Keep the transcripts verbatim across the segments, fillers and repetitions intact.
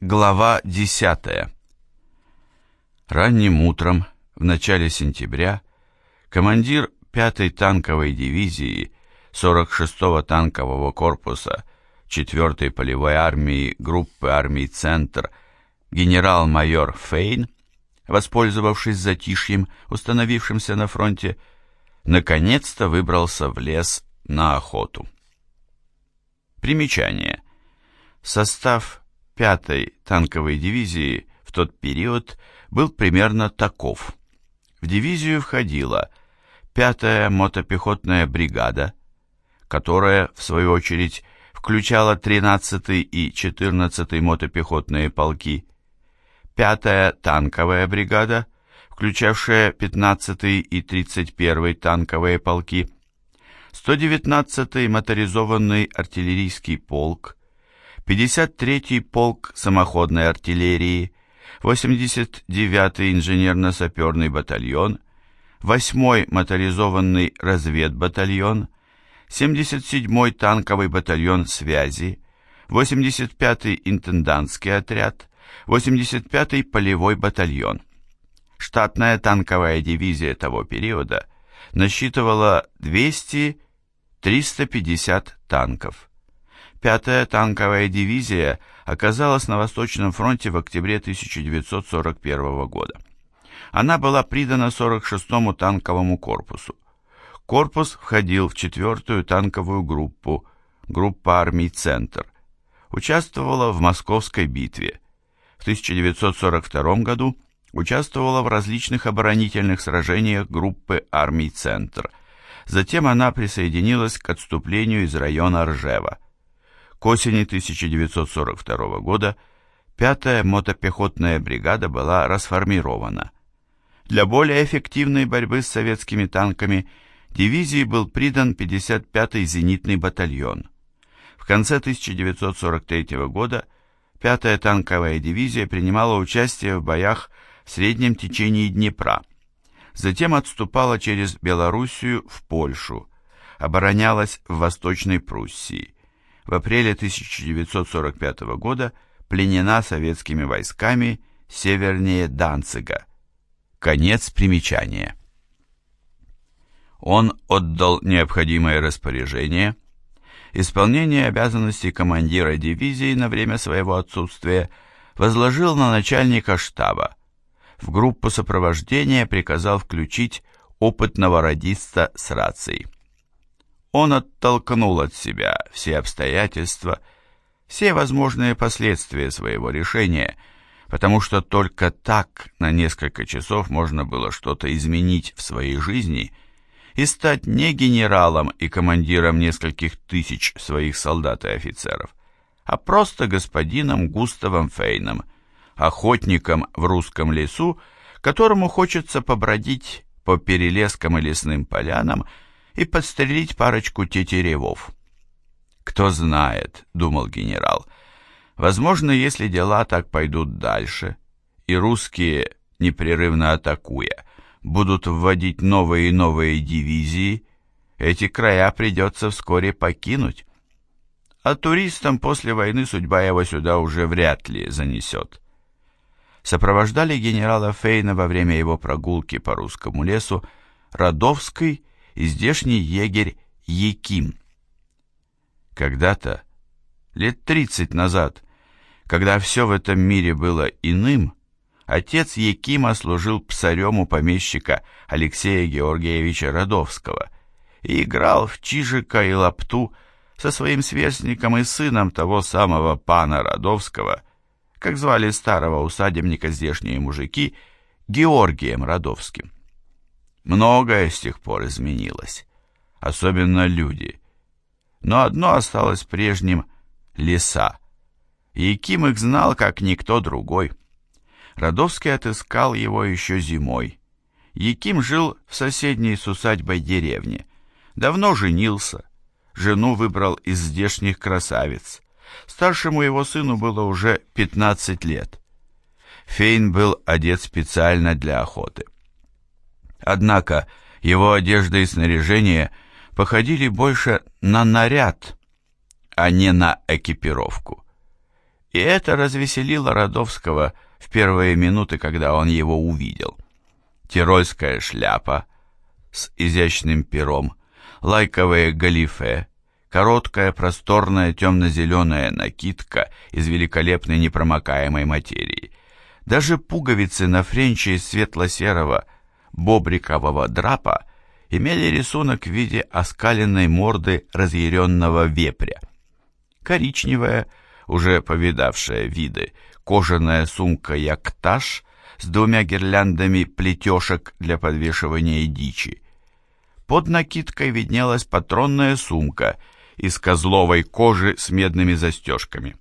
Глава десятая. Ранним утром, в начале сентября, командир пятой танковой дивизии сорок шестого танкового корпуса четвёртой полевой армии группы армий «Центр» генерал-майор Фейн, воспользовавшись затишьем, установившимся на фронте, наконец-то выбрался в лес на охоту. Примечание. Состав пятой танковой дивизии в тот период был примерно таков. В дивизию входила пятая мотопехотная бригада, которая, в свою очередь, включала тринадцатый и четырнадцатый мотопехотные полки, пятая танковая бригада, включавшая пятнадцатый и тридцать первый танковые полки, сто девятнадцатый моторизованный артиллерийский полк, пятьдесят третий полк самоходной артиллерии, восемьдесят девятый инженерно-саперный батальон, восьмой моторизованный разведбатальон, семьдесят седьмой танковый батальон связи, восемьдесят пятый интендантский отряд, восемьдесят пятый полевой батальон. Штатная танковая дивизия того периода насчитывала двести - триста пятьдесят танков. Пятая танковая дивизия оказалась на Восточном фронте в октябре тысяча девятьсот сорок первого года. Она была придана сорок шестому танковому корпусу. Корпус входил в четвёртую танковую группу, группа армий «Центр». Участвовала в Московской битве. В тысяча девятьсот сорок втором году участвовала в различных оборонительных сражениях группы армий «Центр». Затем она присоединилась к отступлению из района Ржева. К осени тысяча девятьсот сорок второго года пятая мотопехотная бригада была расформирована. Для более эффективной борьбы с советскими танками дивизии был придан пятьдесят пятый зенитный батальон. В конце тысяча девятьсот сорок третьего года пятая танковая дивизия принимала участие в боях в среднем течении Днепра. Затем отступала через Белоруссию в Польшу, оборонялась в Восточной Пруссии. В апреле тысяча девятьсот сорок пятого года пленена советскими войсками севернее Данцига. Конец примечания. Он отдал необходимое распоряжение. Исполнение обязанностей командира дивизии на время своего отсутствия возложил на начальника штаба. В группу сопровождения приказал включить опытного радиста с рацией. Он оттолкнул от себя все обстоятельства, все возможные последствия своего решения, потому что только так на несколько часов можно было что-то изменить в своей жизни и стать не генералом и командиром нескольких тысяч своих солдат и офицеров, а просто господином Густавом Фейном, охотником в русском лесу, которому хочется побродить по перелескам и лесным полянам и подстрелить парочку тетеревов. «Кто знает», — думал генерал, — «возможно, если дела так пойдут дальше, и русские, непрерывно атакуя, будут вводить новые и новые дивизии, эти края придется вскоре покинуть. А туристам после войны судьба его сюда уже вряд ли занесет». Сопровождали генерала Фейна во время его прогулки по русскому лесу Радовский и здешний егерь Яким. Когда-то, лет тридцать назад, когда все в этом мире было иным, отец Якима служил псарем у помещика Алексея Георгиевича Радовского и играл в чижика и лапту со своим сверстником и сыном того самого пана Радовского, как звали старого усадебника здешние мужики, Георгием Радовским. Многое с тех пор изменилось, особенно люди. Но одно осталось прежним — леса. Яким их знал, как никто другой. Радовский отыскал его еще зимой. Яким жил в соседней с усадьбой деревне. Давно женился. Жену выбрал из здешних красавиц. Старшему его сыну было уже пятнадцать лет. Фейн был одет специально для охоты. Однако его одежда и снаряжение походили больше на наряд, а не на экипировку. И это развеселило Радовского в первые минуты, когда он его увидел. Тирольская шляпа с изящным пером, лайковые галифе, короткая просторная темно-зеленая накидка из великолепной непромокаемой материи. Даже пуговицы на френче из светло-серого бобрикового драпа имели рисунок в виде оскаленной морды разъяренного вепря. Коричневая, уже повидавшая виды, кожаная сумка «Якташ» с двумя гирляндами плетешек для подвешивания дичи. Под накидкой виднелась патронная сумка из козловой кожи с медными застежками.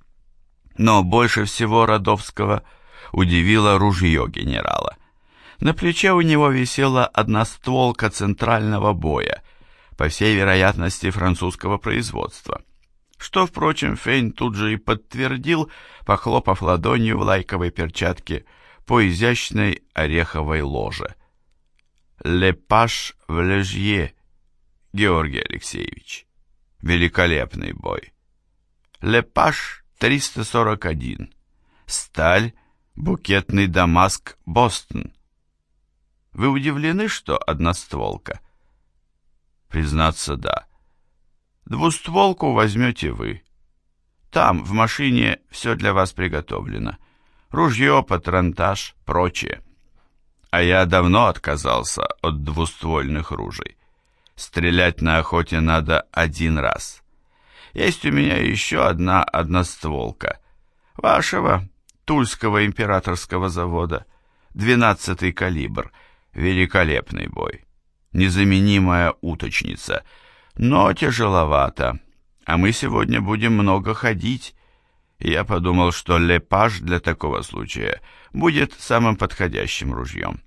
Но больше всего Радовского удивило ружье генерала. На плече у него висела одностволка центрального боя, по всей вероятности французского производства, что, впрочем, Фейн тут же и подтвердил, похлопав ладонью в лайковой перчатке по изящной ореховой ложе. «Ле Паш в Лежье, Георгий Алексеевич. Великолепный бой. Ле Паш триста сорок один. Сталь, букетный Дамаск, Бостон. Вы удивлены, что одностволка?» «Признаться, да. Двустволку возьмете вы. Там, в машине, все для вас приготовлено. Ружье, патронтаж, прочее. А я давно отказался от двуствольных ружей. Стрелять на охоте надо один раз. Есть у меня еще одна одностволка. Вашего, Тульского императорского завода. Двенадцатый калибр. Великолепный бой. Незаменимая уточница. Но тяжеловато. А мы сегодня будем много ходить. И я подумал, что Ле Паш для такого случая будет самым подходящим ружьем.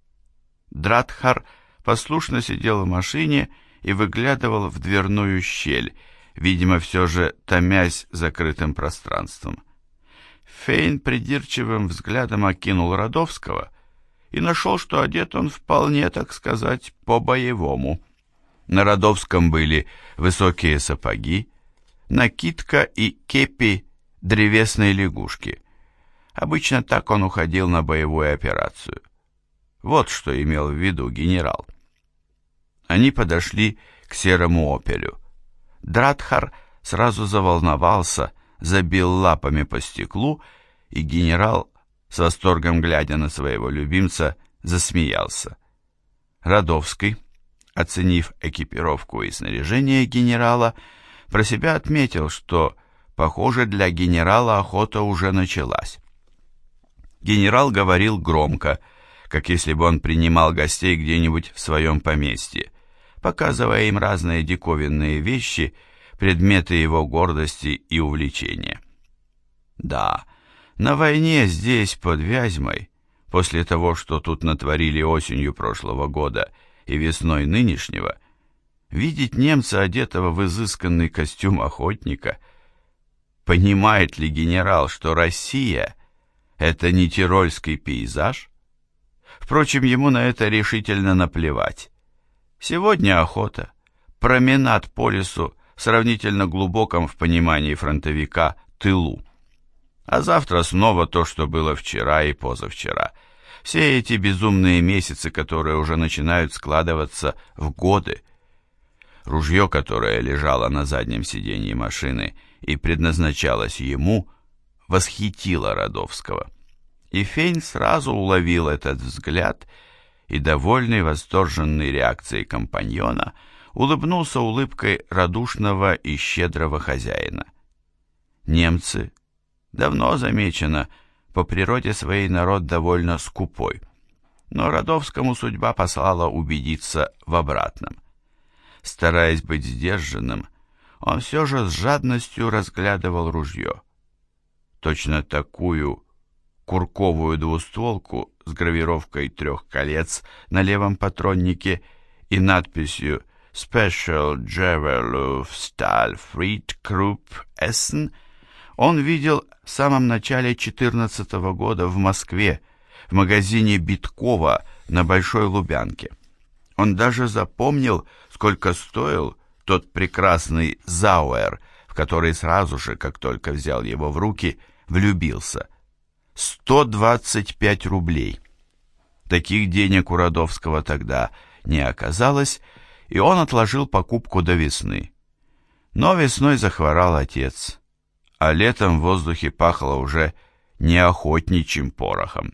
Дратхар послушно сидел в машине и выглядывал в дверную щель, видимо, все же томясь закрытым пространством. Фейн придирчивым взглядом окинул Радовского и нашел, что одет он вполне, так сказать, по-боевому. На Радовском были высокие сапоги, накидка и кепи древесной лягушки. Обычно так он уходил на боевую операцию. Вот что имел в виду генерал. Они подошли к серому «Опелю». Дратхар сразу заволновался, забил лапами по стеклу, и генерал, с восторгом глядя на своего любимца, засмеялся. Радовский, оценив экипировку и снаряжение генерала, про себя отметил, что, похоже, для генерала охота уже началась. Генерал говорил громко, как если бы он принимал гостей где-нибудь в своем поместье, показывая им разные диковинные вещи, предметы его гордости и увлечения. Да, на войне здесь, под Вязьмой, после того, что тут натворили осенью прошлого года и весной нынешнего, видеть немца, одетого в изысканный костюм охотника. Понимает ли генерал, что Россия — это не тирольский пейзаж? Впрочем, ему на это решительно наплевать. Сегодня охота, променад по лесу в сравнительно глубоком в понимании фронтовика тылу. А завтра снова то, что было вчера и позавчера. Все эти безумные месяцы, которые уже начинают складываться в годы. Ружье, которое лежало на заднем сиденье машины и предназначалось ему, восхитило Радовского. И Фейн сразу уловил этот взгляд и, довольный восторженной реакцией компаньона, улыбнулся улыбкой радушного и щедрого хозяина. Немцы, давно замечено, по природе своей народ довольно скупой, но Радовскому судьба послала убедиться в обратном. Стараясь быть сдержанным, он все же с жадностью разглядывал ружье. Точно такую курковую двустволку с гравировкой трех колец на левом патроннике и надписью «Special Javelin Stahl Fried Krupp Essen» он видел в самом начале четырнадцатого года в Москве, в магазине Биткова на Большой Лубянке. Он даже запомнил, сколько стоил тот прекрасный Зауэр, в в который сразу же, как только взял его в руки, влюбился. сто двадцать пять рублей. Таких денег у Радовского тогда не оказалось, и он отложил покупку до весны. Но весной захворал отец, а летом в воздухе пахло уже не охотничьим порохом.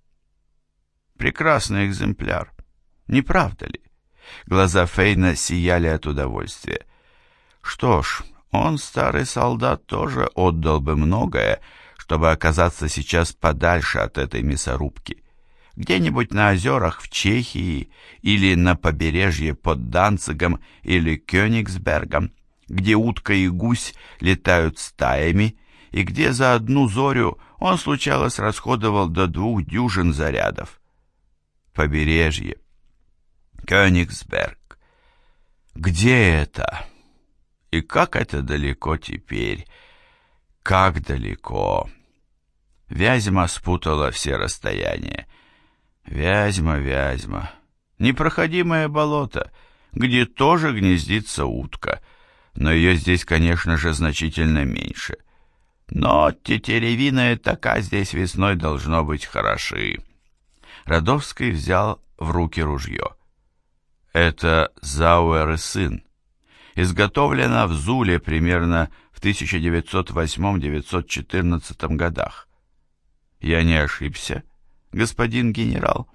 Прекрасный экземпляр, не правда ли? Глаза Фейна сияли от удовольствия. Что ж, он, старый солдат, тоже отдал бы многое, чтобы оказаться сейчас подальше от этой мясорубки. Где-нибудь на озерах в Чехии или на побережье под Данцигом или Кёнигсбергом, где утка и гусь летают стаями, и где за одну зорю он случалось расходовал до двух дюжин зарядов. Побережье. Кёнигсберг. Где это? И как это далеко теперь? Как далеко? Вязьма спутала все расстояния. Вязьма, Вязьма. Непроходимое болото, где тоже гнездится утка, но ее здесь, конечно же, значительно меньше. Но тетеревиная така здесь весной должно быть хороши. Радовский взял в руки ружье. Это Зауэр и сын. Изготовлено в Зуле примерно в тысяча девятьсот восьмом — девятьсот четырнадцатом годах. Я не ошибся, господин генерал?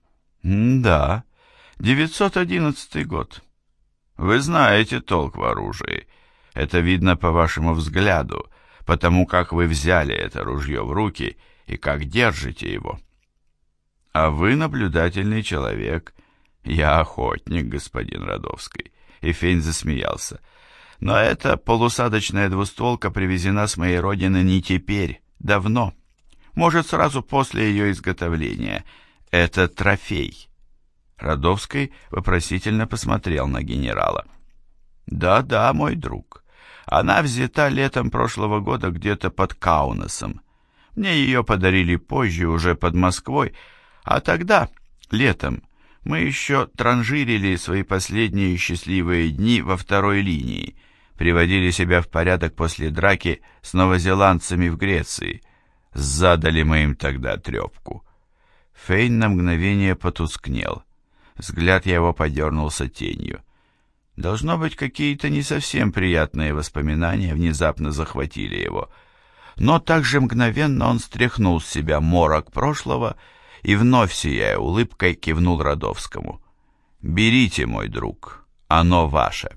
Да, девятьсот одиннадцатый год. Вы знаете толк в оружии. Это видно по вашему взгляду, потому как вы взяли это ружье в руки и как держите его. А вы наблюдательный человек. Я охотник, господин Радовский. И Фейн засмеялся. Но эта полусадочная двустволка привезена с моей родины не теперь, давно. Может, сразу после ее изготовления. Это трофей. Радовский вопросительно посмотрел на генерала. Да-да, мой друг. Она взята летом прошлого года где-то под Каунасом. Мне ее подарили позже, уже под Москвой, а тогда, летом, мы еще транжирили свои последние счастливые дни во второй линии, приводили себя в порядок после драки с новозеландцами в Греции. Задали мы им тогда трепку. Фейн на мгновение потускнел. Взгляд его подернулся тенью. Должно быть, какие-то не совсем приятные воспоминания внезапно захватили его. Но также мгновенно он стряхнул с себя морок прошлого и вновь, сияя улыбкой, кивнул Радовскому. «Берите, мой друг, оно ваше».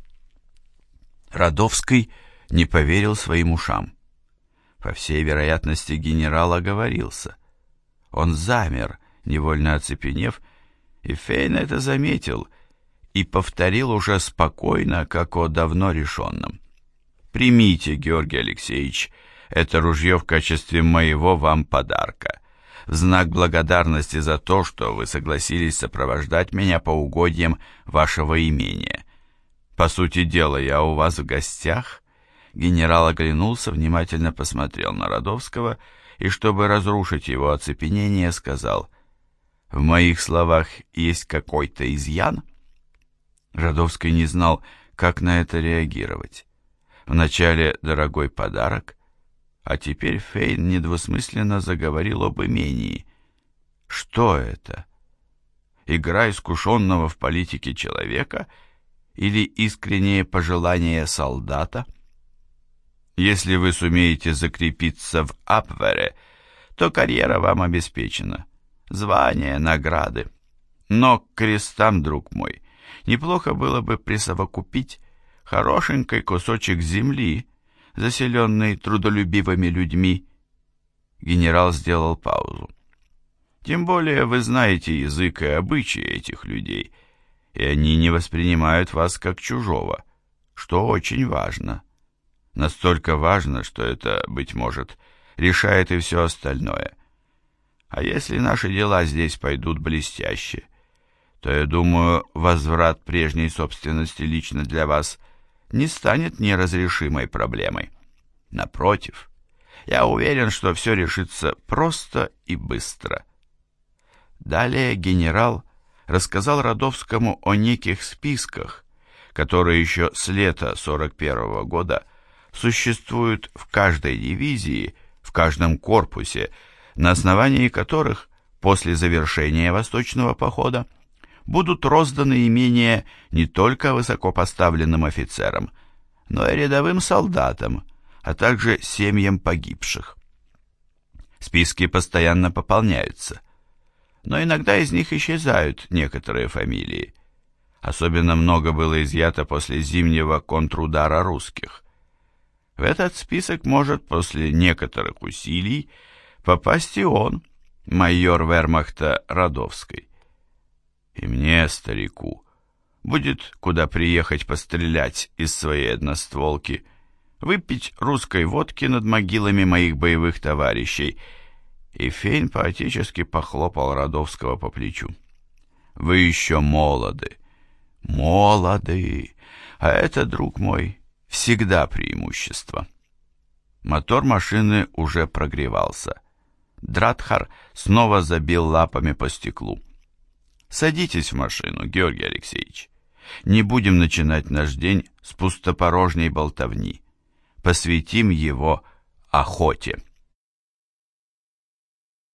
Радовский не поверил своим ушам. По всей вероятности, генерал оговорился. Он замер, невольно оцепенев, и Фейн это заметил и повторил уже спокойно, как о давно решенном. «Примите, Георгий Алексеевич, это ружье в качестве моего вам подарка, в знак благодарности за то, что вы согласились сопровождать меня по угодьям вашего имения. По сути дела, я у вас в гостях». Генерал оглянулся, внимательно посмотрел на Радовского и, чтобы разрушить его оцепенение, сказал: «В моих словах есть какой-то изъян?» Радовский не знал, как на это реагировать. Вначале дорогой подарок, а теперь Фейн недвусмысленно заговорил об имении. Что это? Игра искушенного в политике человека или искреннее пожелание солдата? Если вы сумеете закрепиться в Абвере, то карьера вам обеспечена. Звания, награды. Но к крестам, друг мой, неплохо было бы присовокупить хорошенький кусочек земли, заселенный трудолюбивыми людьми. Генерал сделал паузу. Тем более вы знаете язык и обычаи этих людей, и они не воспринимают вас как чужого, что очень важно. Настолько важно, что это, быть может, решает и все остальное. А если наши дела здесь пойдут блестяще, то, я думаю, возврат прежней собственности лично для вас не станет неразрешимой проблемой. Напротив, я уверен, что все решится просто и быстро. Далее генерал рассказал Радовскому о неких списках, которые еще с лета сорок первого года существуют в каждой дивизии, в каждом корпусе, на основании которых после завершения Восточного похода будут розданы имения не только высокопоставленным офицерам, но и рядовым солдатам, а также семьям погибших. Списки постоянно пополняются, но иногда из них исчезают некоторые фамилии. Особенно много было изъято после зимнего контрудара русских. В этот список может после некоторых усилий попасть и он, майор вермахта Радовской. И мне, старику, будет куда приехать пострелять из своей одностволки, выпить русской водки над могилами моих боевых товарищей. И Фейн поотечески похлопал Радовского по плечу. Вы еще молоды, молоды, а это, друг мой, всегда преимущество. Мотор машины уже прогревался. Дратхар снова забил лапами по стеклу. Садитесь в машину, Георгий Алексеевич. Не будем начинать наш день с пустопорожней болтовни. Посвятим его охоте.